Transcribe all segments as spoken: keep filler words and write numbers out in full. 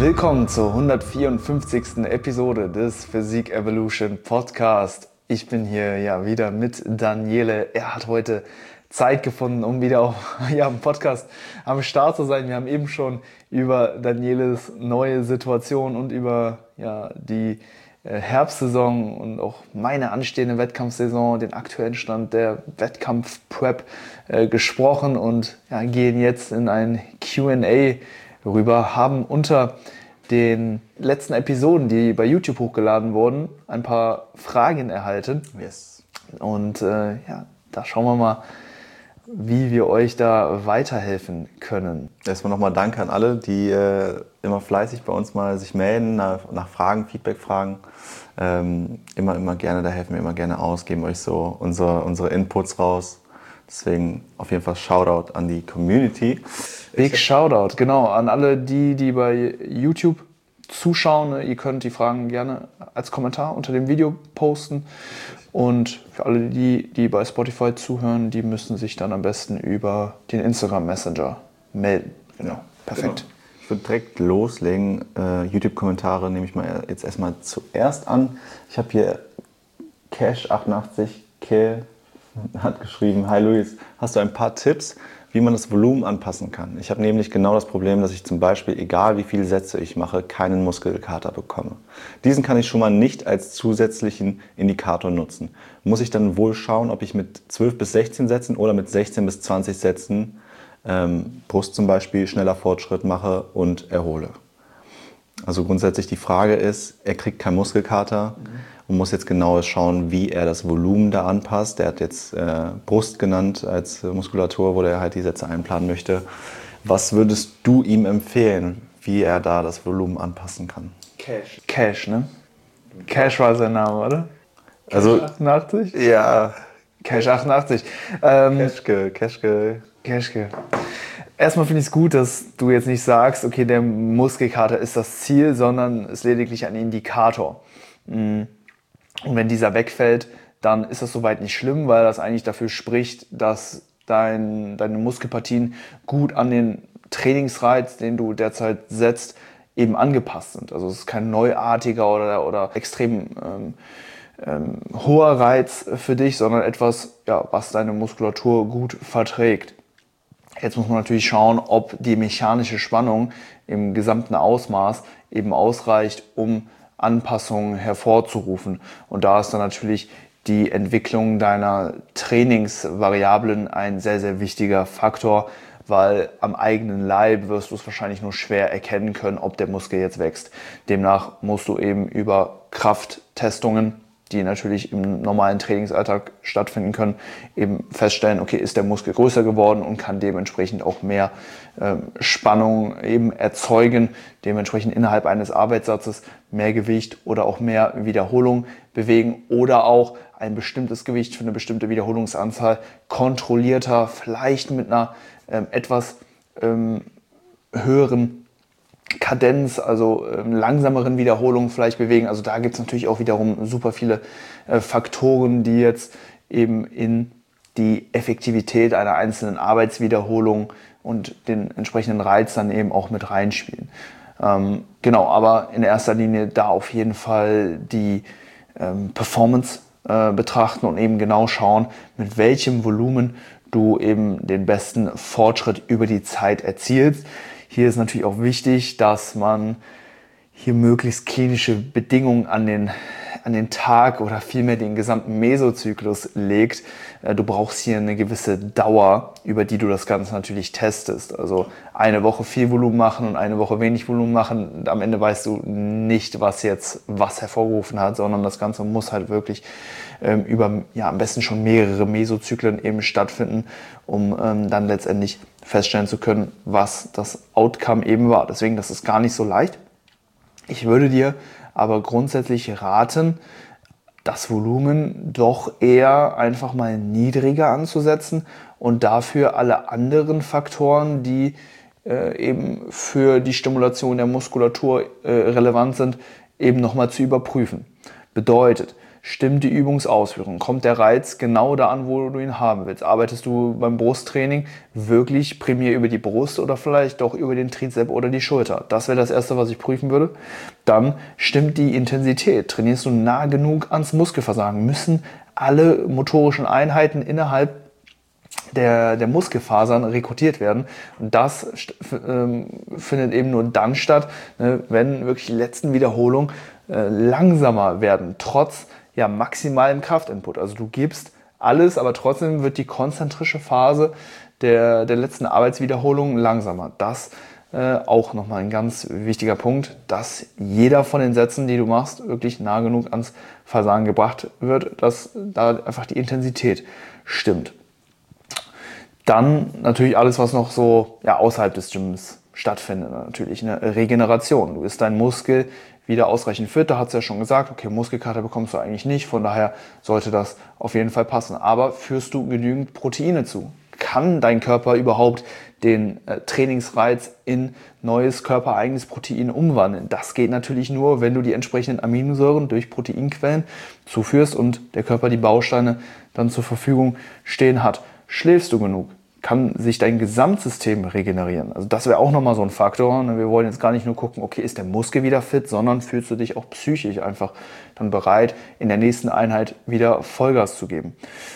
Willkommen zur hundertvierundfünfzigsten Episode des Physik Evolution Podcast. Ich bin hier ja wieder mit Daniele. Er hat heute Zeit gefunden, um wieder auf, ja, im Podcast am Start zu sein. Wir haben eben schon über Danieles neue Situation und über ja, die äh, Herbstsaison und auch meine anstehende Wettkampfsaison, den aktuellen Stand der Wettkampf-Prep äh, gesprochen und ja, gehen jetzt in ein Q and A rüber, haben unter den letzten Episoden, die bei YouTube hochgeladen wurden, ein paar Fragen erhalten. Yes. Und äh, ja, da schauen wir mal, wie wir euch da weiterhelfen können. Erstmal nochmal Danke an alle, die äh, immer fleißig bei uns mal sich melden, nach, nach Fragen, Feedback fragen. Ähm, immer, immer gerne, da helfen wir immer gerne aus, geben euch so unsere, unsere Inputs raus. Deswegen auf jeden Fall Shoutout an die Community. Big Shoutout, genau, an alle die, die bei YouTube zuschauen. Ihr könnt die Fragen gerne als Kommentar unter dem Video posten. Und für alle die, die bei Spotify zuhören, die müssen sich dann am besten über den Instagram Messenger melden. Genau, perfekt. Genau. Ich würde direkt loslegen. Äh, YouTube-Kommentare nehme ich mal jetzt erstmal zuerst an. Ich habe hier Cash achtundachtzig K hat geschrieben: Hi Luis, hast du ein paar Tipps, wie man das Volumen anpassen kann? Ich habe nämlich genau das Problem, dass ich zum Beispiel, egal wie viele Sätze ich mache, keinen Muskelkater bekomme. Diesen kann ich schon mal nicht als zusätzlichen Indikator nutzen. Muss ich dann wohl schauen, ob ich mit zwölf bis sechzehn Sätzen oder mit sechzehn bis zwanzig Sätzen ähm, Brust zum Beispiel schneller Fortschritt mache und erhole. Also grundsätzlich die Frage ist, er kriegt keinen Muskelkater. Mhm. Und muss jetzt genau schauen, wie er das Volumen da anpasst. Der hat jetzt äh, Brust genannt als Muskulatur, wo er halt die Sätze einplanen möchte. Was würdest du ihm empfehlen, wie er da das Volumen anpassen kann? Cash. Cash, ne? Cash war sein Name, oder? Cash also achtundachtzig? Ja. Cash achtundachtzig. Ähm, Cashke, Cashke. Cashke. Erstmal finde ich es gut, dass du jetzt nicht sagst, okay, der Muskelkater ist das Ziel, sondern ist lediglich ein Indikator. Mhm. Und wenn dieser wegfällt, dann ist das soweit nicht schlimm, weil das eigentlich dafür spricht, dass dein, deine Muskelpartien gut an den Trainingsreiz, den du derzeit setzt, eben angepasst sind. Also es ist kein neuartiger oder, oder extrem ähm, ähm, hoher Reiz für dich, sondern etwas, ja, was deine Muskulatur gut verträgt. Jetzt muss man natürlich schauen, ob die mechanische Spannung im gesamten Ausmaß eben ausreicht, um Anpassungen hervorzurufen. Und da ist dann natürlich die Entwicklung deiner Trainingsvariablen ein sehr, sehr wichtiger Faktor, weil am eigenen Leib wirst du es wahrscheinlich nur schwer erkennen können, ob der Muskel jetzt wächst. Demnach musst du eben über Krafttestungen, die natürlich im normalen Trainingsalltag stattfinden können, eben feststellen, okay, ist der Muskel größer geworden und kann dementsprechend auch mehr ähm, Spannung eben erzeugen, dementsprechend innerhalb eines Arbeitssatzes mehr Gewicht oder auch mehr Wiederholung bewegen oder auch ein bestimmtes Gewicht für eine bestimmte Wiederholungsanzahl kontrollierter, vielleicht mit einer ähm, etwas ähm, höheren Kadenz, also ähm, langsameren Wiederholungen vielleicht bewegen. Also da gibt es natürlich auch wiederum super viele äh, Faktoren, die jetzt eben in die Effektivität einer einzelnen Arbeitswiederholung und den entsprechenden Reiz dann eben auch mit reinspielen. Ähm, genau, aber in erster Linie da auf jeden Fall die ähm, Performance äh, betrachten und eben genau schauen, mit welchem Volumen du eben den besten Fortschritt über die Zeit erzielst. Hier ist natürlich auch wichtig, dass man hier möglichst klinische Bedingungen an den, an den Tag oder vielmehr den gesamten Mesozyklus legt. Du brauchst hier eine gewisse Dauer, über die du das Ganze natürlich testest. Also eine Woche viel Volumen machen und eine Woche wenig Volumen machen. Am Ende weißt du nicht, was jetzt was hervorgerufen hat, sondern das Ganze muss halt wirklich ähm, über ja, am besten schon mehrere Mesozyklen eben stattfinden, um ähm, dann letztendlich feststellen zu können, was das Outcome eben war. Deswegen, das ist gar nicht so leicht. Ich würde dir aber grundsätzlich raten, das Volumen doch eher einfach mal niedriger anzusetzen und dafür alle anderen Faktoren, die äh, eben für die Stimulation der Muskulatur äh, relevant sind, eben nochmal zu überprüfen. Bedeutet, Stimmt die Übungsausführung? Kommt der Reiz genau da an, wo du ihn haben willst? Arbeitest du beim Brusttraining wirklich primär über die Brust oder vielleicht doch über den Trizep oder die Schulter? Das wäre das Erste, was ich prüfen würde. Dann stimmt die Intensität. Trainierst du nah genug ans Muskelversagen? Müssen alle motorischen Einheiten innerhalb der, der Muskelfasern rekrutiert werden. Und das ähm, findet eben nur dann statt, ne, wenn wirklich die letzten Wiederholungen äh, langsamer werden, trotz ja, maximalem Kraftinput. Also du gibst alles, aber trotzdem wird die konzentrische Phase der, der letzten Arbeitswiederholung langsamer. Das äh, auch nochmal ein ganz wichtiger Punkt, dass jeder von den Sätzen, die du machst, wirklich nah genug ans Versagen gebracht wird, dass da einfach die Intensität stimmt. Dann natürlich alles, was noch so ja, außerhalb des Gyms stattfindet. Natürlich eine Regeneration. Du isst deinen Muskel wieder ausreichend fit. Da hat es ja schon gesagt, okay, Muskelkater bekommst du eigentlich nicht. Von daher sollte das auf jeden Fall passen. Aber führst du genügend Proteine zu? Kann dein Körper überhaupt den äh, Trainingsreiz in neues körpereigenes Protein umwandeln? Das geht natürlich nur, wenn du die entsprechenden Aminosäuren durch Proteinquellen zuführst und der Körper die Bausteine dann zur Verfügung stehen hat. Schläfst du genug? Kann sich dein Gesamtsystem regenerieren? Also das wäre auch nochmal so ein Faktor. Wir wollen jetzt gar nicht nur gucken, okay, ist der Muskel wieder fit, sondern fühlst du dich auch psychisch einfach dann bereit, in der nächsten Einheit wieder Vollgas zu geben.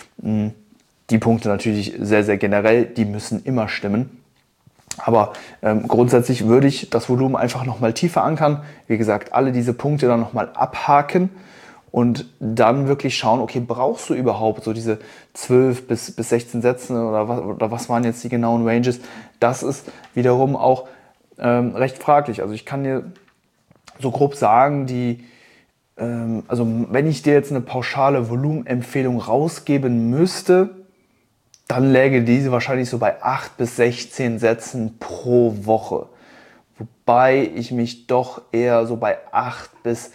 Die Punkte natürlich sehr, sehr generell, die müssen immer stimmen. Aber ähm, grundsätzlich würde ich das Volumen einfach nochmal tiefer ankern. Wie gesagt, alle diese Punkte dann nochmal abhaken. Und dann wirklich schauen, okay, brauchst du überhaupt so diese zwölf bis sechzehn Sätze oder was, oder was waren jetzt die genauen Ranges? Das ist wiederum auch ähm, recht fraglich. Also ich kann dir so grob sagen, die, ähm, also wenn ich dir jetzt eine pauschale Volumenempfehlung rausgeben müsste, dann läge diese wahrscheinlich so bei acht bis sechzehn Sätzen pro Woche. Wobei ich mich doch eher so bei acht bis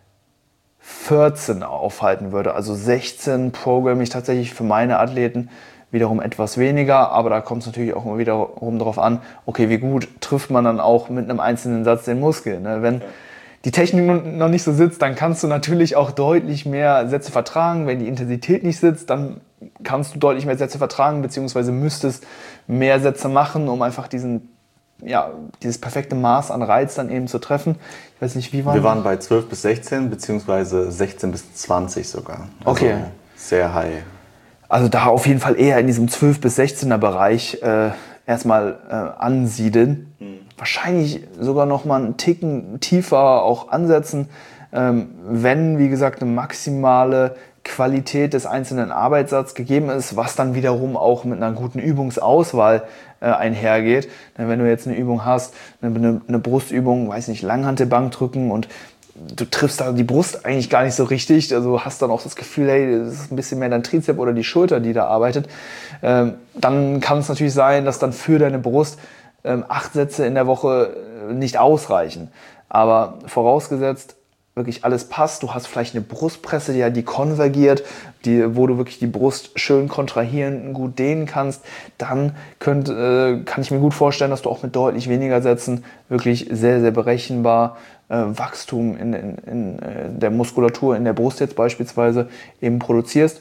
vierzehn aufhalten würde. Also sechzehn programme ich tatsächlich für meine Athleten wiederum etwas weniger, aber da kommt es natürlich auch immer wiederum darauf an, okay, wie gut trifft man dann auch mit einem einzelnen Satz den Muskel. Ne? Wenn die Technik noch nicht so sitzt, dann kannst du natürlich auch deutlich mehr Sätze vertragen. Wenn die Intensität nicht sitzt, dann kannst du deutlich mehr Sätze vertragen, beziehungsweise müsstest mehr Sätze machen, um einfach diesen ja, dieses perfekte Maß an Reiz dann eben zu treffen. Ich weiß nicht, wie waren wir? waren bei zwölf bis sechzehn, beziehungsweise sechzehn bis zwanzig sogar. Also okay. Sehr high. Also da auf jeden Fall eher in diesem zwölf bis sechzehner Bereich äh, erstmal äh, ansiedeln. Mhm. Wahrscheinlich sogar noch mal einen Ticken tiefer auch ansetzen, ähm, wenn, wie gesagt, eine maximale Qualität des einzelnen Arbeitssatzes gegeben ist, was dann wiederum auch mit einer guten Übungsauswahl äh, einhergeht. Denn wenn du jetzt eine Übung hast, eine, eine Brustübung, weiß nicht, Langhantelbank drücken und du triffst da die Brust eigentlich gar nicht so richtig, also hast dann auch das Gefühl, hey, das ist ein bisschen mehr dein Trizep oder die Schulter, die da arbeitet, ähm, dann kann es natürlich sein, dass dann für deine Brust ähm, acht Sätze in der Woche nicht ausreichen. Aber vorausgesetzt, wirklich alles passt, du hast vielleicht eine Brustpresse, die, die konvergiert, die, wo du wirklich die Brust schön kontrahieren, gut dehnen kannst, dann könnt, äh, kann ich mir gut vorstellen, dass du auch mit deutlich weniger Sätzen wirklich sehr, sehr berechenbar äh, Wachstum in, in, in äh, der Muskulatur, in der Brust jetzt beispielsweise eben produzierst.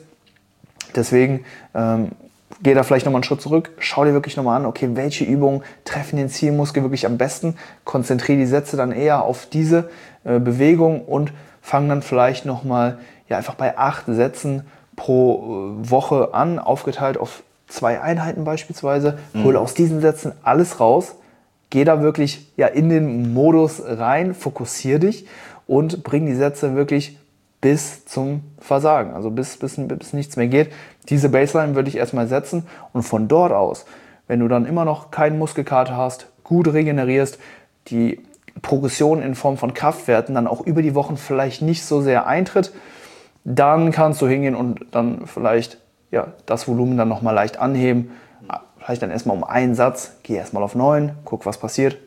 Deswegen ähm, geh da vielleicht nochmal einen Schritt zurück, schau dir wirklich nochmal an, okay, welche Übungen treffen den Zielmuskel wirklich am besten, konzentriere die Sätze dann eher auf diese äh, Bewegung und fang dann vielleicht nochmal ja, einfach bei acht Sätzen pro äh, Woche an, aufgeteilt auf zwei Einheiten beispielsweise, mhm. hole aus diesen Sätzen alles raus, geh da wirklich ja, in den Modus rein, fokussiere dich und bring die Sätze wirklich bis zum Versagen, also bis, bis, bis nichts mehr geht. Diese Baseline würde ich erstmal setzen und von dort aus, wenn du dann immer noch keinen Muskelkater hast, gut regenerierst, die Progression in Form von Kraftwerten dann auch über die Wochen vielleicht nicht so sehr eintritt, dann kannst du hingehen und dann vielleicht ja, das Volumen dann nochmal leicht anheben. Vielleicht dann erstmal um einen Satz, geh erstmal auf neun, guck, was passiert.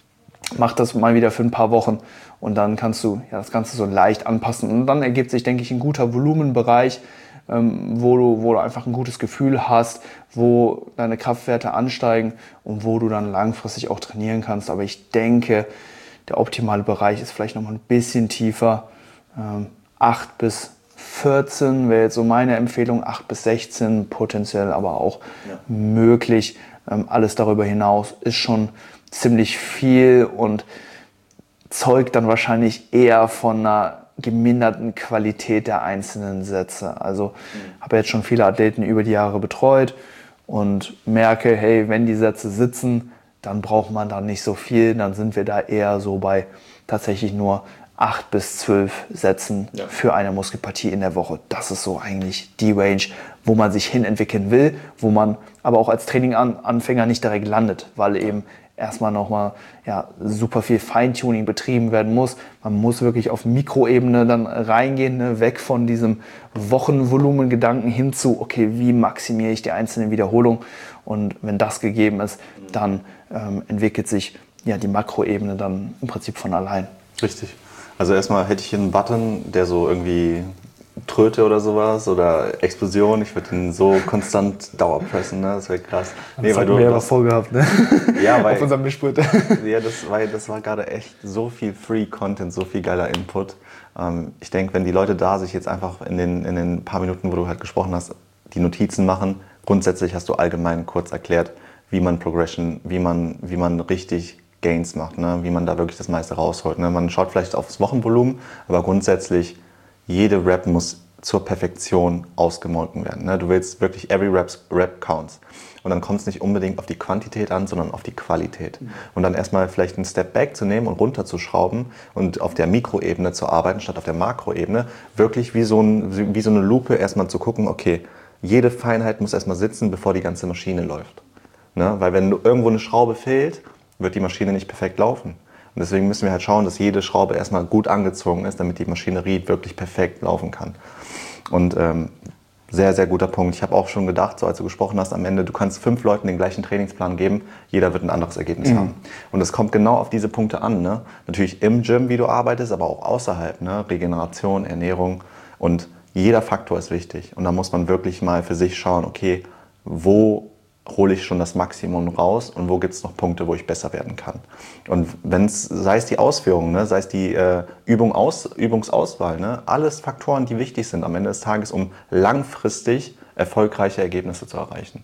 Mach das mal wieder für ein paar Wochen und dann kannst du ja, das Ganze so leicht anpassen. Und dann ergibt sich, denke ich, ein guter Volumenbereich, ähm, wo, du, wo du einfach ein gutes Gefühl hast, wo deine Kraftwerte ansteigen und wo du dann langfristig auch trainieren kannst. Aber ich denke, der optimale Bereich ist vielleicht noch mal ein bisschen tiefer, ähm, acht bis vierzehn wäre jetzt so meine Empfehlung, acht bis sechzehn potenziell aber auch ja. möglich. Ähm, alles darüber hinaus ist schon ziemlich viel und zeugt dann wahrscheinlich eher von einer geminderten Qualität der einzelnen Sätze. Also mhm. habe jetzt schon viele Athleten über die Jahre betreut und merke, hey, wenn die Sätze sitzen, dann braucht man da nicht so viel, dann sind wir da eher so bei tatsächlich nur acht bis zwölf Sätzen ja. für eine Muskelpartie in der Woche. Das ist so eigentlich die Range, wo man sich hinentwickeln will, wo man aber auch als Traininganfänger nicht direkt landet, weil eben erstmal nochmal ja, super viel Feintuning betrieben werden muss. Man muss wirklich auf Mikroebene dann reingehen, ne, weg von diesem Wochenvolumengedanken hin zu, okay, wie maximiere ich die einzelnen Wiederholungen? Und wenn das gegeben ist, dann ähm, entwickelt sich ja, die Makroebene dann im Prinzip von allein. Richtig. Also erstmal hätte ich hier einen Button, der so irgendwie Tröte oder sowas oder Explosion. Ich würde ihn so konstant dauerpressen, ne? Das wäre krass. Nee, das hatten wir ja mal vorgehabt, ne? Ja, weil, auf unserem Mischpult. Ja, das, weil das war gerade echt so viel Free Content, so viel geiler Input. Ähm, ich denke, wenn die Leute da sich jetzt einfach in den, in den paar Minuten, wo du halt gesprochen hast, die Notizen machen, grundsätzlich hast du allgemein kurz erklärt, wie man Progression, wie man, wie man richtig Gains macht, ne? Wie man da wirklich das meiste rausholt. Ne? Man schaut vielleicht aufs Wochenvolumen, aber grundsätzlich jede Rep muss zur Perfektion ausgemolken werden. Ne? Du willst wirklich every Reps, Rep counts. Und dann kommt es nicht unbedingt auf die Quantität an, sondern auf die Qualität. Mhm. Und dann erstmal vielleicht einen Step back zu nehmen und runterzuschrauben und auf der Mikroebene zu arbeiten, statt auf der Makroebene. Wirklich wie so, ein, wie so eine Lupe erstmal zu gucken, okay, jede Feinheit muss erstmal sitzen, bevor die ganze Maschine läuft. Ne? Weil wenn irgendwo eine Schraube fehlt, wird die Maschine nicht perfekt laufen. Und deswegen müssen wir halt schauen, dass jede Schraube erstmal gut angezogen ist, damit die Maschinerie wirklich perfekt laufen kann. Und ähm, sehr, sehr guter Punkt. Ich habe auch schon gedacht, so als du gesprochen hast, am Ende, du kannst fünf Leuten den gleichen Trainingsplan geben, jeder wird ein anderes Ergebnis mhm. haben. Und es kommt genau auf diese Punkte an. Ne? Natürlich im Gym, wie du arbeitest, aber auch außerhalb. Ne? Regeneration, Ernährung und jeder Faktor ist wichtig. Und da muss man wirklich mal für sich schauen, okay, wo hole ich schon das Maximum raus und wo gibt es noch Punkte, wo ich besser werden kann. Und wenn es, sei es die Ausführung, ne, sei es die äh, Übung aus, Übungsauswahl, ne, alles Faktoren, die wichtig sind am Ende des Tages, um langfristig erfolgreiche Ergebnisse zu erreichen.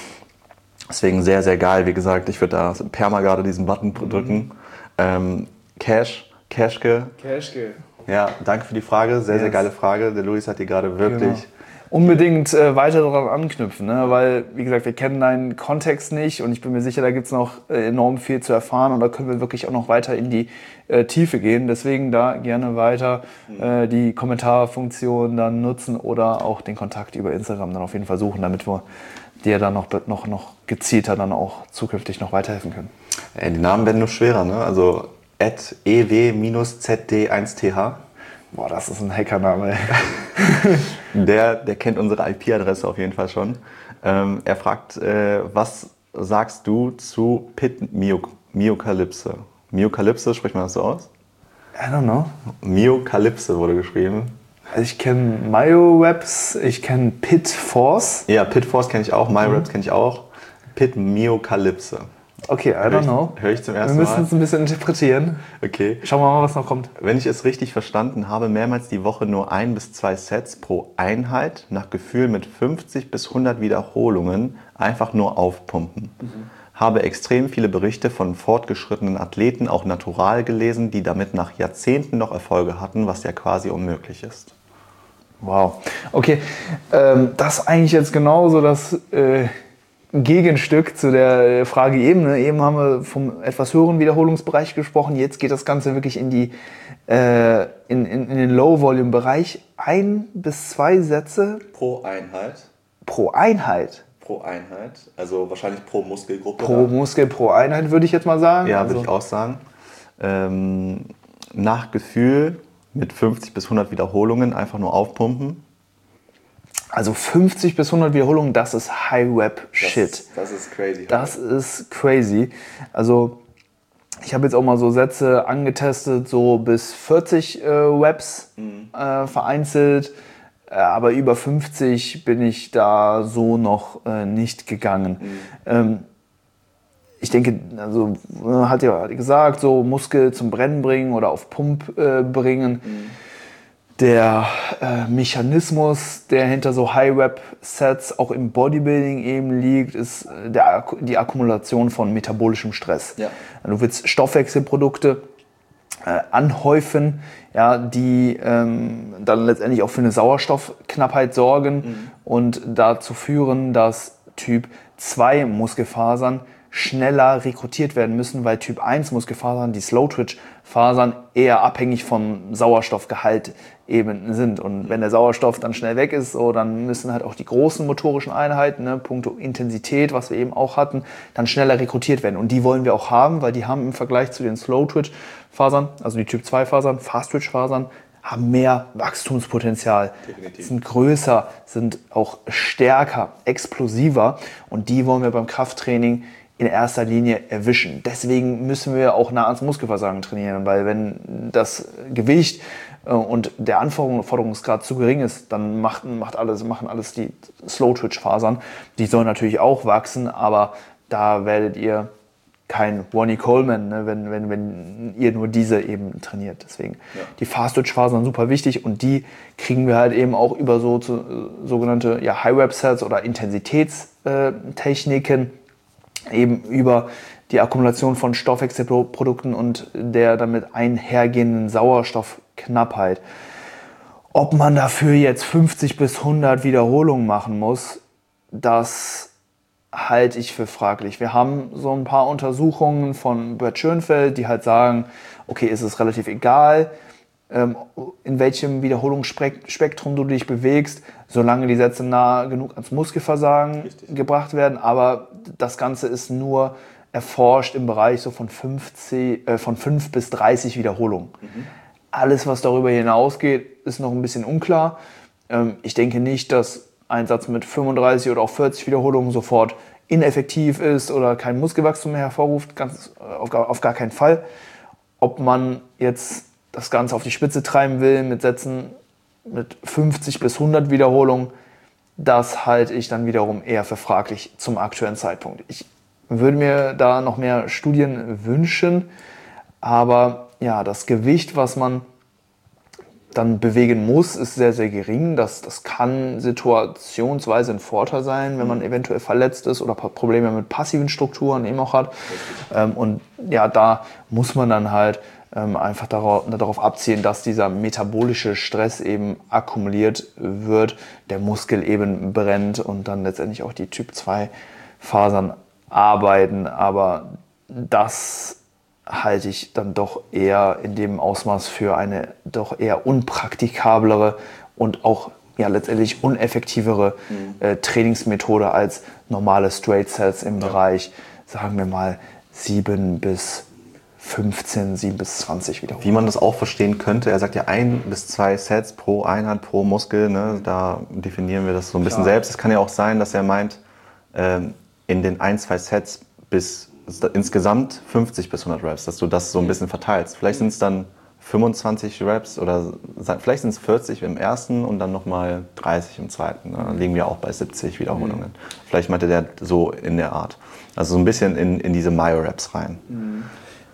Deswegen sehr, sehr geil. Wie gesagt, ich würde da perma gerade diesen Button drücken. Mhm. Ähm, Cash, Cashke. Cashke. Ja, danke für die Frage. Sehr, yes. sehr geile Frage. Der Luis hat die gerade wirklich... Genau. Unbedingt äh, weiter daran anknüpfen, ne? Weil, wie gesagt, wir kennen deinen Kontext nicht und ich bin mir sicher, da gibt es noch äh, enorm viel zu erfahren und da können wir wirklich auch noch weiter in die äh, Tiefe gehen. Deswegen da gerne weiter äh, die Kommentarfunktion dann nutzen oder auch den Kontakt über Instagram dann auf jeden Fall suchen, damit wir dir dann noch, noch, noch gezielter dann auch zukünftig noch weiterhelfen können. Ja, die Namen werden nur schwerer, ne? Also at e w z d eins t h. Boah, das ist ein Hackername. der, der kennt unsere I P-Adresse auf jeden Fall schon. Ähm, er fragt, äh, was sagst du zu Pit Myokalypse? Myokalypse, spricht man das so aus? I don't know. Myokalypse wurde geschrieben. Also ich kenne MyoReps, ich kenne Pit Force. Ja, Pit Force kenne ich auch, MyoReps mhm. kenne ich auch. Pit Myokalypse. Okay, I don't know. Höre ich zum ersten Mal. Wir müssen es ein bisschen interpretieren. Okay. Schauen wir mal, was noch kommt. Wenn ich es richtig verstanden habe, mehrmals die Woche nur ein bis zwei Sets pro Einheit, nach Gefühl mit fünfzig bis hundert Wiederholungen, einfach nur aufpumpen. Mhm. Habe extrem viele Berichte von fortgeschrittenen Athleten, auch natural gelesen, die damit nach Jahrzehnten noch Erfolge hatten, was ja quasi unmöglich ist. Wow. Okay, ähm, das ist eigentlich jetzt genauso das... Äh Gegenstück zu der Frage eben. Ne? Eben haben wir vom etwas höheren Wiederholungsbereich gesprochen. Jetzt geht das Ganze wirklich in, die, äh, in, in, in den Low-Volume-Bereich. Ein bis zwei Sätze. Pro Einheit. Pro Einheit? Pro Einheit. Also wahrscheinlich pro Muskelgruppe. Pro da. Muskel, pro Einheit würde ich jetzt mal sagen. Ja, also. würde ich auch sagen. Ähm, nach Gefühl mit fünfzig bis hundert Wiederholungen einfach nur aufpumpen. Also fünfzig bis hundert Wiederholungen, das ist High-Rep-Shit. Das, das ist crazy. Das ist crazy. Also ich habe jetzt auch mal so Sätze angetestet, so bis vierzig äh, Reps mhm. äh, vereinzelt. Äh, aber über fünfzig bin ich da so noch äh, nicht gegangen. Mhm. Ähm, ich denke, also hat ja gesagt, so Muskel zum Brennen bringen oder auf Pump äh, bringen. Mhm. der äh, Mechanismus, der hinter so High-Rep-Sets auch im Bodybuilding eben liegt, ist der, die Akkumulation von metabolischem Stress. Ja. Du willst Stoffwechselprodukte äh, anhäufen, ja, die ähm, dann letztendlich auch für eine Sauerstoffknappheit sorgen mhm. und dazu führen, dass Typ zwei Muskelfasern schneller rekrutiert werden müssen, weil Typ eins Muskelfasern, die Slow-Twitch-Fasern, eher abhängig vom Sauerstoffgehalt eben sind. Und wenn der Sauerstoff dann schnell weg ist, so, dann müssen halt auch die großen motorischen Einheiten, ne, puncto Intensität, was wir eben auch hatten, dann schneller rekrutiert werden. Und die wollen wir auch haben, weil die haben im Vergleich zu den Slow-Twitch-Fasern, also die Typ zwei Fasern, Fast-Twitch-Fasern, haben mehr Wachstumspotenzial, Definitiv. Sind größer, sind auch stärker, explosiver. Und die wollen wir beim Krafttraining in erster Linie erwischen. Deswegen müssen wir auch nah ans Muskelversagen trainieren, weil wenn das Gewicht und der Anforderungsgrad zu gering ist, dann macht, macht alles, machen alles die Slow-Twitch-Fasern. Die sollen natürlich auch wachsen, aber da werdet ihr kein Ronnie Coleman, ne, wenn, wenn, wenn ihr nur diese eben trainiert. Deswegen ja. Die Fast-Twitch-Fasern super wichtig und die kriegen wir halt eben auch über so zu, sogenannte ja, High-Rep-Sets oder Intensitätstechniken, eben über die Akkumulation von Stoffwechselprodukten und der damit einhergehenden Sauerstoffknappheit. Ob man dafür jetzt fünfzig bis hundert Wiederholungen machen muss, das halte ich für fraglich. Wir haben so ein paar Untersuchungen von Brett Schönfeld, die halt sagen, okay, ist es relativ egal, in welchem Wiederholungsspektrum du dich bewegst, solange die Sätze nah genug ans Muskelversagen Richtig. gebracht werden. Aber das Ganze ist nur erforscht im Bereich so von, fünfzig, äh, von fünf bis dreißig Wiederholungen. Mhm. Alles, was darüber hinausgeht, ist noch ein bisschen unklar. Ähm, ich denke nicht, dass ein Satz mit fünfunddreißig oder auch vierzig Wiederholungen sofort ineffektiv ist oder kein Muskelwachstum mehr hervorruft. Ganz, auf, gar, auf gar keinen Fall. Ob man jetzt das Ganze auf die Spitze treiben will mit Sätzen mit fünfzig bis hundert Wiederholungen, das halte ich dann wiederum eher für fraglich zum aktuellen Zeitpunkt. Ich würde mir da noch mehr Studien wünschen, aber ja, das Gewicht, was man dann bewegen muss, ist sehr, sehr gering. Das, das kann situationsweise ein Vorteil sein, wenn man eventuell verletzt ist oder Probleme mit passiven Strukturen eben auch hat. Ähm, und ja, da muss man dann halt ähm, einfach darauf, darauf abzielen, dass dieser metabolische Stress eben akkumuliert wird, der Muskel eben brennt und dann letztendlich auch die Typ zwei Fasern arbeiten. Aber das halte ich dann doch eher in dem Ausmaß für eine doch eher unpraktikablere und auch ja, letztendlich uneffektivere mhm. äh, Trainingsmethode als normale Straight Sets im ja. Bereich, sagen wir mal, sieben bis fünfzehn, sieben bis zwanzig Wiederholungen. Wie man das auch verstehen könnte, er sagt ja ein bis zwei Sets pro Einheit, pro Muskel, ne? Da definieren wir das so ein bisschen Klar. selbst. Es kann ja auch sein, dass er meint, ähm, in den ein, zwei Sets bis insgesamt fünfzig bis hundert Reps, dass du das so ein bisschen verteilst. Vielleicht sind es dann fünfundzwanzig Reps oder vielleicht sind es vierzig im ersten und dann nochmal dreißig im zweiten. Dann liegen wir auch bei siebzig Wiederholungen. Mhm. Vielleicht meinte der so in der Art. Also so ein bisschen in, in diese Myo-Reps rein. Mhm.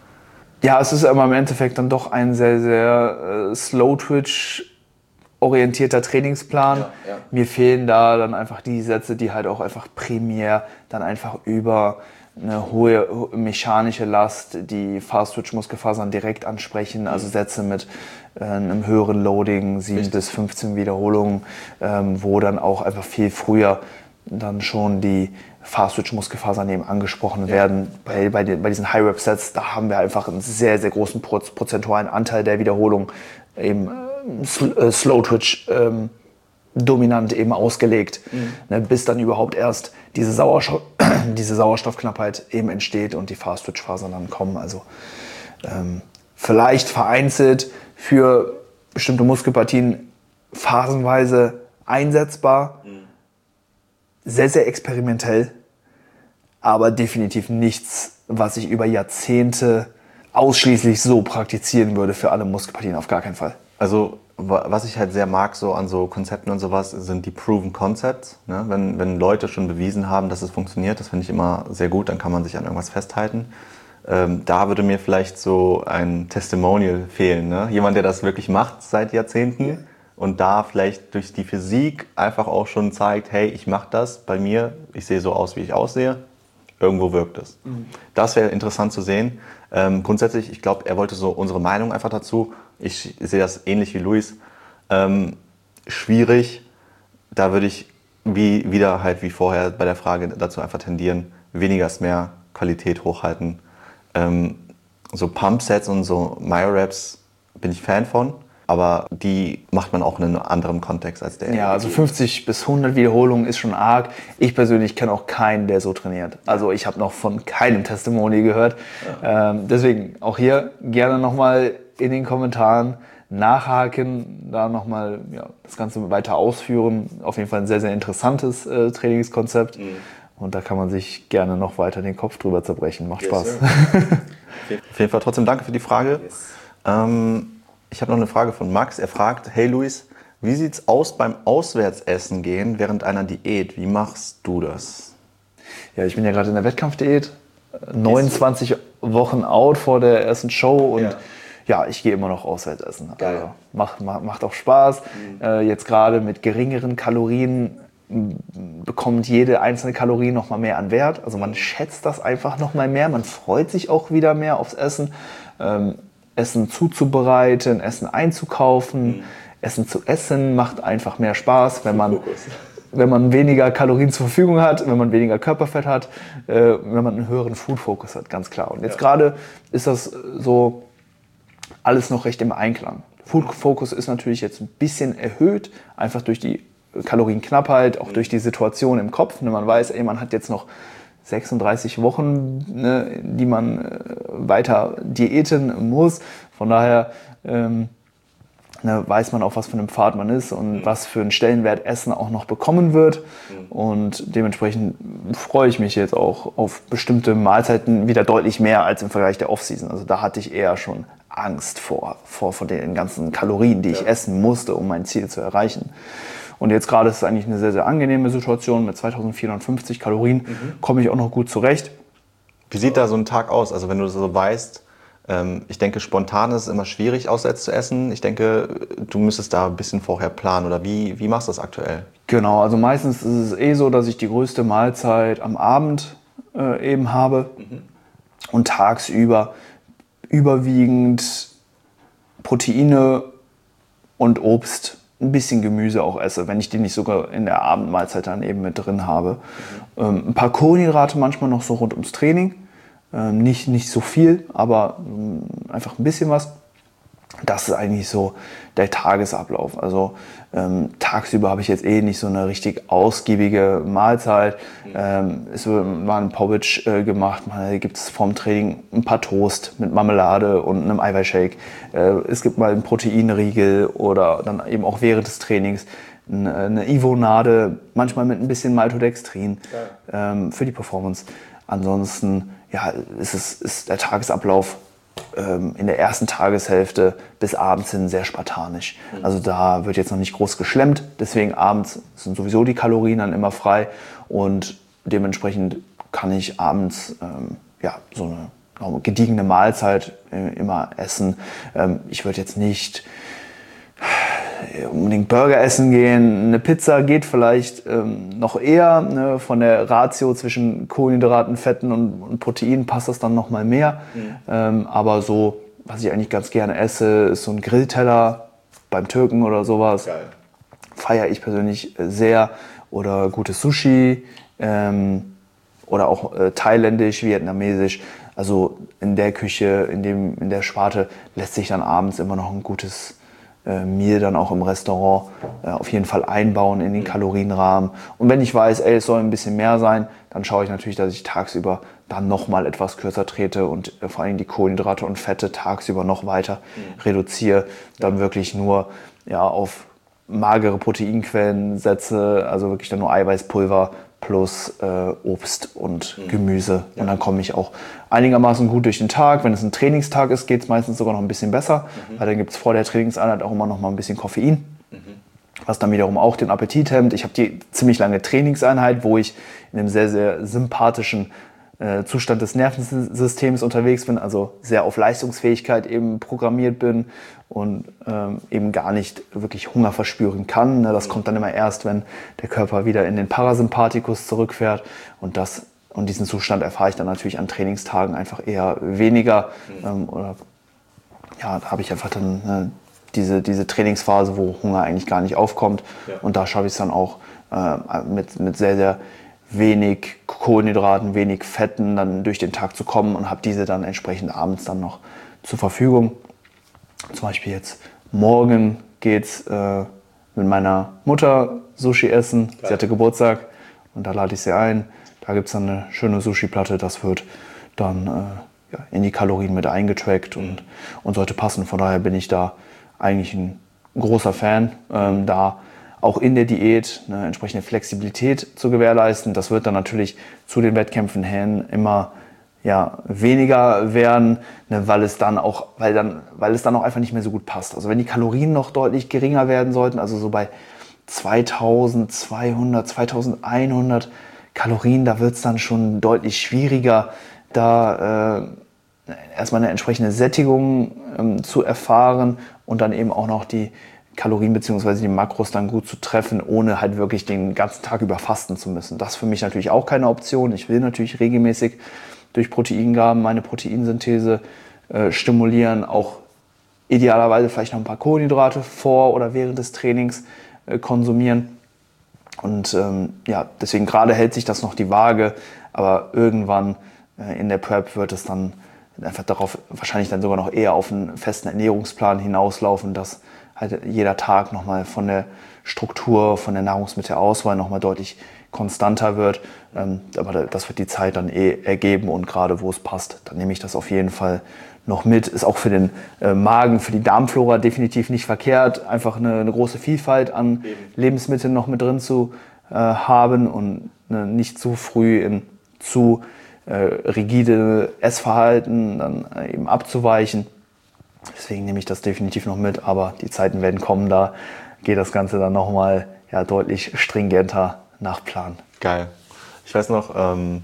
Ja, es ist aber im Endeffekt dann doch ein sehr, sehr äh, Slow-Twitch orientierter Trainingsplan. Ja, ja. Mir fehlen da dann einfach die Sätze, die halt auch einfach primär dann einfach über eine hohe mechanische Last, die Fast-Twitch-Muskelfasern direkt ansprechen, also Sätze mit äh, einem höheren Loading, sieben bis fünfzehn Wiederholungen, ähm, wo dann auch einfach viel früher dann schon die Fast-Twitch-Muskelfasern eben angesprochen ja. werden. Bei, bei, den, bei diesen High-Rep-Sets, da haben wir einfach einen sehr, sehr großen prozentualen Anteil der Wiederholung eben äh, Slow-Twitch ähm, dominant eben ausgelegt, mhm. ne, bis dann überhaupt erst diese, Sauerstoff, diese Sauerstoffknappheit eben entsteht und die Fast-Twitch-Fasern dann kommen. Also ähm, vielleicht vereinzelt für bestimmte Muskelpartien phasenweise einsetzbar, mhm. sehr, sehr experimentell, aber definitiv nichts, was ich über Jahrzehnte ausschließlich so praktizieren würde für alle Muskelpartien, auf gar keinen Fall. Also was ich halt sehr mag so an so Konzepten und sowas, sind die Proven Concepts. Ne? Wenn, wenn Leute schon bewiesen haben, dass es funktioniert, das finde ich immer sehr gut, dann kann man sich an irgendwas festhalten. Ähm, da würde mir vielleicht so ein Testimonial fehlen. Ne? Jemand, der das wirklich macht seit Jahrzehnten und da vielleicht durch die Physik einfach auch schon zeigt, hey, ich mache das bei mir, ich sehe so aus, wie ich aussehe, irgendwo wirkt es. Mhm. Das wäre interessant zu sehen. Ähm, grundsätzlich, ich glaube, er wollte so unsere Meinung einfach dazu. Ich sehe das ähnlich wie Luis. Ähm, schwierig, da würde ich wie, wieder halt wie vorher bei der Frage dazu einfach tendieren, weniger ist mehr, Qualität hochhalten. Ähm, so Pump-Sets und so Myo-Raps bin ich Fan von, aber die macht man auch in einem anderen Kontext als der. Ja, also fünfzig bis hundert Wiederholungen ist schon arg. Ich persönlich kenne auch keinen, der so trainiert. Also ich habe noch von keinem Testimony gehört. Ja. Ähm, deswegen auch hier gerne nochmal in den Kommentaren nachhaken, da nochmal ja, das Ganze weiter ausführen. Auf jeden Fall ein sehr, sehr interessantes äh, Trainingskonzept. Mhm. Und da kann man sich gerne noch weiter den Kopf drüber zerbrechen. Macht yes, Spaß. Auf jeden Fall trotzdem danke für die Frage. Yes. Ähm, ich habe noch eine Frage von Max. Er fragt, hey Luis, wie sieht's aus beim Auswärtsessen gehen während einer Diät? Wie machst du das? Ja, ich bin ja gerade in der Wettkampfdiät. neunundzwanzig Wochen out vor der ersten Show und ja, ja ich gehe immer noch auswärts essen. Geil. Also, macht, macht, macht auch Spaß. Mhm. Äh, jetzt gerade mit geringeren Kalorien bekommt jede einzelne Kalorie noch mal mehr an Wert. Also man schätzt das einfach noch mal mehr. Man freut sich auch wieder mehr aufs Essen. Ähm, Essen zuzubereiten, Essen einzukaufen, mhm. Essen zu essen macht einfach mehr Spaß, wenn man, wenn man weniger Kalorien zur Verfügung hat, wenn man weniger Körperfett hat, äh, wenn man einen höheren Food-Fokus hat, ganz klar. Und jetzt ja. gerade ist das so alles noch recht im Einklang. Food-Fokus ist natürlich jetzt ein bisschen erhöht, einfach durch die Kalorienknappheit, auch durch die Situation im Kopf. Man weiß, ey, man hat jetzt noch sechsunddreißig Wochen, ne, die man weiter diäten muss. Von daher ähm, ne, weiß man auch, was für einen Pfad man ist und mhm. was für einen Stellenwert Essen auch noch bekommen wird. Mhm. Und dementsprechend freue ich mich jetzt auch auf bestimmte Mahlzeiten wieder deutlich mehr als im Vergleich der Off-Season. Also da hatte ich eher schon Angst vor, vor, vor den ganzen Kalorien, die ja. ich essen musste, um mein Ziel zu erreichen. Und jetzt gerade ist es eigentlich eine sehr, sehr angenehme Situation. Mit zweitausendvierhundertfünfzig Kalorien mhm. komme ich auch noch gut zurecht. Wie sieht da so ein Tag aus? Also wenn du so weißt, ähm, ich denke, spontan ist es immer schwierig, auswärts zu essen. Ich denke, du müsstest da ein bisschen vorher planen. Oder wie, wie machst du das aktuell? Genau, also meistens ist es eh so, dass ich die größte Mahlzeit am Abend äh, eben habe. Mhm. Und tagsüber überwiegend Proteine und Obst, ein bisschen Gemüse auch esse, wenn ich die nicht sogar in der Abendmahlzeit dann eben mit drin habe. Mhm. Ähm, ein paar Kohlenhydrate manchmal noch so rund ums Training. Ähm, nicht, nicht so viel, aber ähm, einfach ein bisschen was. Das ist eigentlich so der Tagesablauf. Also ähm, tagsüber habe ich jetzt eh nicht so eine richtig ausgiebige Mahlzeit. Mhm. Ähm, es wird mal ein Porridge äh, gemacht, mal gibt es vorm Training ein paar Toast mit Marmelade und einem Eiweißshake. Äh, es gibt mal einen Proteinriegel oder dann eben auch während des Trainings eine, eine Ivonade, manchmal mit ein bisschen Maltodextrin ja. ähm, für die Performance. Ansonsten ja, ist, es, ist der Tagesablauf in der ersten Tageshälfte bis abends hin sehr spartanisch. Also da wird jetzt noch nicht groß geschlemmt, deswegen abends sind sowieso die Kalorien dann immer frei und dementsprechend kann ich abends ähm, ja, so eine, eine gediegene Mahlzeit äh, immer essen. Ähm, ich würde jetzt nicht unbedingt Burger essen gehen, eine Pizza geht vielleicht ähm, noch eher, ne? Von der Ratio zwischen Kohlenhydraten, Fetten und, und Proteinen passt das dann noch mal mehr, mhm. ähm, aber so, was ich eigentlich ganz gerne esse, ist so ein Grillteller beim Türken oder sowas, feiere ich persönlich sehr, oder gutes Sushi ähm, oder auch äh, thailändisch, vietnamesisch, also in der Küche, in, dem, in der Sparte lässt sich dann abends immer noch ein gutes mir dann auch im Restaurant äh, auf jeden Fall einbauen in den Kalorienrahmen. Und wenn ich weiß, ey, es soll ein bisschen mehr sein, dann schaue ich natürlich, dass ich tagsüber dann nochmal etwas kürzer trete und äh, vor allem die Kohlenhydrate und Fette tagsüber noch weiter mhm. reduziere. Dann wirklich nur ja, auf magere Proteinquellen setze, also wirklich dann nur Eiweißpulver plus äh, Obst und mhm. Gemüse. Ja. Und dann komme ich auch einigermaßen gut durch den Tag. Wenn es ein Trainingstag ist, geht es meistens sogar noch ein bisschen besser, mhm. weil dann gibt es vor der Trainingseinheit auch immer noch mal ein bisschen Koffein, mhm. was dann wiederum auch den Appetit hemmt. Ich habe die ziemlich lange Trainingseinheit, wo ich in einem sehr, sehr sympathischen äh, Zustand des Nervensystems unterwegs bin, also sehr auf Leistungsfähigkeit eben programmiert bin. und ähm, eben gar nicht wirklich Hunger verspüren kann. Ne? Das kommt dann immer erst, wenn der Körper wieder in den Parasympathikus zurückfährt und das und diesen Zustand erfahre ich dann natürlich an Trainingstagen einfach eher weniger. Ähm, oder ja, da habe ich einfach dann ne, diese, diese Trainingsphase, wo Hunger eigentlich gar nicht aufkommt. Ja. Und da schaffe ich es dann auch äh, mit, mit sehr, sehr wenig Kohlenhydraten, wenig Fetten dann durch den Tag zu kommen und habe diese dann entsprechend abends dann noch zur Verfügung. Zum Beispiel jetzt morgen geht's äh, mit meiner Mutter Sushi essen. Klar. Sie hatte Geburtstag und da lade ich sie ein. Da gibt es dann eine schöne Sushi-Platte. Das wird dann äh, ja, in die Kalorien mit eingetrackt und, und sollte passen. Von daher bin ich da eigentlich ein großer Fan, ähm, da auch in der Diät eine entsprechende Flexibilität zu gewährleisten. Das wird dann natürlich zu den Wettkämpfen hin immer ja, weniger werden, ne, weil, es dann auch, weil, dann, weil es dann auch einfach nicht mehr so gut passt. Also wenn die Kalorien noch deutlich geringer werden sollten, also so bei zweitausendzweihundert, zweitausendeinhundert Kalorien, da wird es dann schon deutlich schwieriger, da äh, erstmal eine entsprechende Sättigung ähm, zu erfahren und dann eben auch noch die Kalorien bzw. die Makros dann gut zu treffen, ohne halt wirklich den ganzen Tag über fasten zu müssen. Das ist für mich natürlich auch keine Option. Ich will natürlich regelmäßig durch Proteingaben meine Proteinsynthese äh, stimulieren, auch idealerweise vielleicht noch ein paar Kohlenhydrate vor oder während des Trainings äh, konsumieren. Und ähm, ja, deswegen gerade hält sich das noch die Waage, aber irgendwann äh, in der Prep wird es dann einfach darauf, wahrscheinlich dann sogar noch eher auf einen festen Ernährungsplan hinauslaufen, dass halt jeder Tag nochmal von der Struktur, von der Nahrungsmittelauswahl nochmal deutlich konstanter wird. Ähm, aber das wird die Zeit dann eh ergeben und gerade wo es passt, dann nehme ich das auf jeden Fall noch mit. Ist auch für den äh, Magen, für die Darmflora definitiv nicht verkehrt, einfach eine, eine große Vielfalt an Eben. Lebensmitteln noch mit drin zu äh, haben und ne, nicht zu früh in zu äh, rigide Essverhalten dann äh, eben abzuweichen. Deswegen nehme ich das definitiv noch mit, aber die Zeiten werden kommen, da geht das Ganze dann nochmal ja, deutlich stringenter nach Plan. Geil. Ich weiß noch, ähm,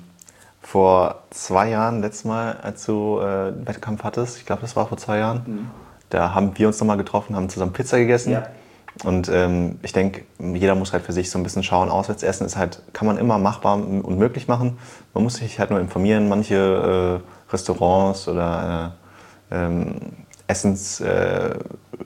vor zwei Jahren, letztes Mal, als du äh, einen Wettkampf hattest, ich glaube, das war vor zwei Jahren, mhm. da haben wir uns nochmal getroffen, haben zusammen Pizza gegessen. Ja. Und ähm, ich denke, jeder muss halt für sich so ein bisschen schauen. Auswärtsessen ist halt, kann man immer machbar und möglich machen. Man muss sich halt nur informieren. Manche äh, Restaurants oder äh, ähm, Essensorte,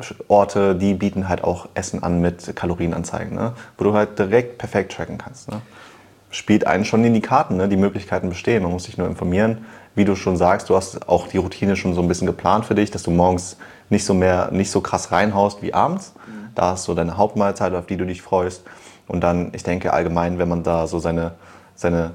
äh, die bieten halt auch Essen an mit Kalorienanzeigen, ne? Wo du halt direkt perfekt tracken kannst. Ne? Spielt einen schon in die Karten, ne? Die Möglichkeiten bestehen. Man muss sich nur informieren. Wie du schon sagst, du hast auch die Routine schon so ein bisschen geplant für dich, dass du morgens nicht so, mehr, nicht so krass reinhaust wie abends. Mhm. Da hast du deine Hauptmahlzeit, auf die du dich freust. Und dann, ich denke allgemein, wenn man da so seine, seine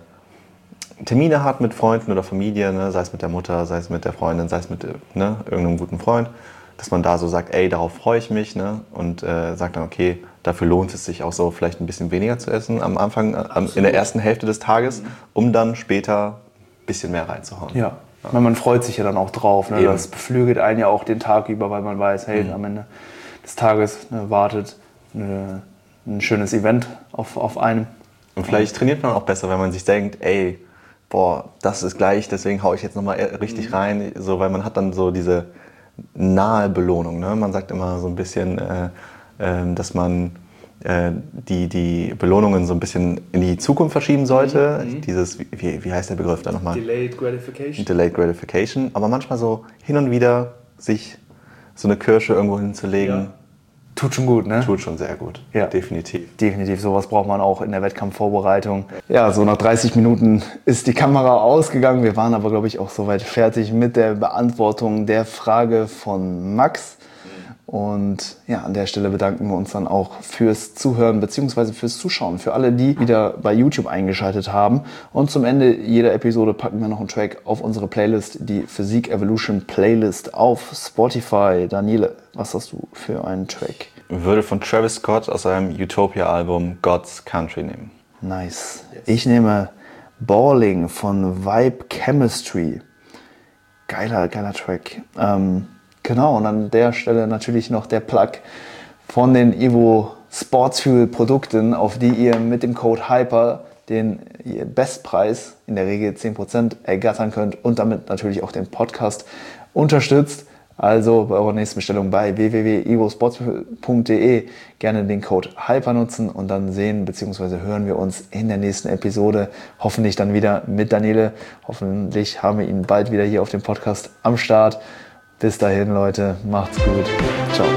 Termine hat mit Freunden oder Familie, ne, sei es mit der Mutter, sei es mit der Freundin, sei es mit ne, irgendeinem guten Freund, dass man da so sagt, ey, darauf freue ich mich, ne, und äh, sagt dann, okay, dafür lohnt es sich auch so vielleicht ein bisschen weniger zu essen am Anfang, äh, in der ersten Hälfte des Tages, mhm. um dann später ein bisschen mehr reinzuhauen. Ja, ja. Man freut sich ja dann auch drauf, ne? Das beflügelt einen ja auch den Tag über, weil man weiß, hey, mhm. am Ende des Tages ne, wartet eine, ein schönes Event auf, auf einem. Und vielleicht trainiert man auch besser, wenn man sich denkt, ey, boah, das ist gleich, deswegen haue ich jetzt nochmal richtig mhm. rein, so, weil man hat dann so diese nahe Belohnung. Ne? Man sagt immer so ein bisschen, äh, äh, dass man äh, die, die Belohnungen so ein bisschen in die Zukunft verschieben sollte. Mhm. Dieses, wie, wie heißt der Begriff da nochmal? Delayed Gratification. Delayed Gratification, aber manchmal so hin und wieder sich so eine Kirsche irgendwo hinzulegen. Ja. Tut schon gut, ne? Tut schon sehr gut, ja. Definitiv. Definitiv, sowas braucht man auch in der Wettkampfvorbereitung. Ja, so nach dreißig Minuten ist die Kamera ausgegangen. Wir waren aber, glaube ich, auch soweit fertig mit der Beantwortung der Frage von Max. Und ja, an der Stelle bedanken wir uns dann auch fürs Zuhören bzw. fürs Zuschauen. Für alle, die wieder bei YouTube eingeschaltet haben. Und zum Ende jeder Episode packen wir noch einen Track auf unsere Playlist, die Physik Evolution Playlist auf Spotify. Daniele, was hast du für einen Track? Ich würde von Travis Scott aus seinem Utopia-Album God's Country nehmen. Nice. Yes. Ich nehme Balling von Vibe Chemistry. Geiler, geiler Track. Ähm, Genau, und an der Stelle natürlich noch der Plug von den Evo Sportsfuel Produkten, auf die ihr mit dem Code HYPER den Bestpreis, in der Regel zehn Prozent, ergattern könnt und damit natürlich auch den Podcast unterstützt. Also bei eurer nächsten Bestellung bei w w w punkt evosports punkt de gerne den Code Hyper nutzen und dann sehen bzw. hören wir uns in der nächsten Episode. Hoffentlich dann wieder mit Daniele. Hoffentlich haben wir ihn bald wieder hier auf dem Podcast am Start. Bis dahin, Leute. Macht's gut. Ciao.